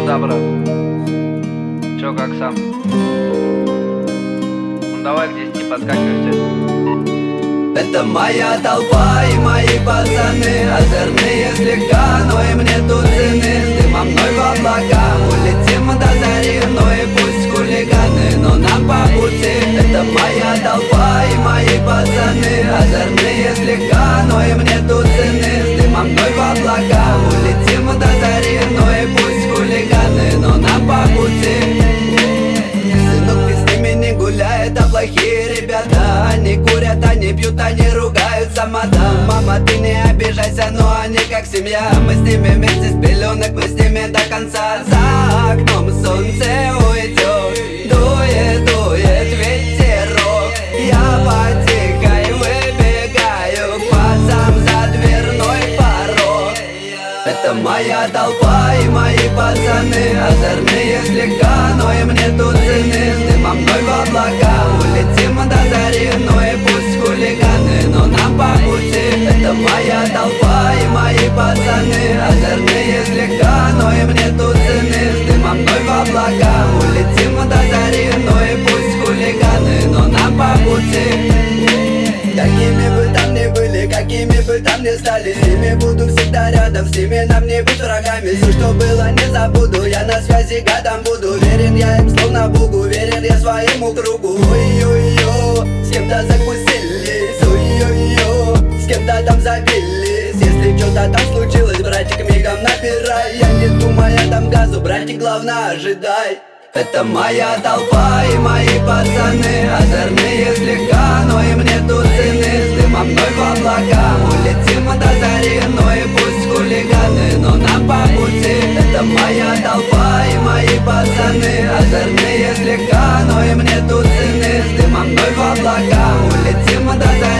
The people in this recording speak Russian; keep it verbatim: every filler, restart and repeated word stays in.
Ну да, брат. Чё, как сам? Ну давай к десяти подскакивайте. Это моя толпа и мои пацаны, озорные слегка, но им нету цены. С дымом мной в облака улетим до зари, ну и пусть хулиганы, но нам по пути. Это моя толпа и мои пацаны, озорные слегка, но им нету цены. С дымом мной в облака улетим до зари, ну и пусть хулиганы, но нам по пути. Сынок, ты с ними не гуляй, это плохие ребята. Они курят, они пьют, они ругаются матом. Мама, ты не обижайся, но они как семья. Мы с ними вместе с пеленок, мы с ними до конца. За окном солнце уйдет, дует, дует ветерок. Я по тихой выбегаю к пацам за дверной порог. Это моя толпа и мои пацаны, озорные слегка, но им нету цены. С дымом мной в облака улетим до зари, ну и пусть хулиганы, но нам по пути. Это моя толпа и мои пацаны, озорные слегка, но им нету цены. С дымом мной в облака улетим до зари, ну и пусть хулиганы, но нам по пути. Какими бы там ни были, какими бы там ни стали, с ними буду всегда рядом, с ними нам не быть врагами. Все, что было, не забуду, я на связи годом буду. Верен я им словно Богу, верен я своему кругу. Ой-ой-ой, с кем-то закусились, ой-ой-ой, с кем-то там забились. Если что-то там случилось, братик, мигом набирай. Я не думаю, там газу, братик, главное ожидай. Это моя толпа и мои пацаны, озорные слегка, но им нету цены. С дымом мной в облака улетим до зари, ну и пусть хулиганы, но нам по пути. Это моя толпа и мои пацаны, озорные слегка, но им нету цены. С дымом мной в облака улетим до зари.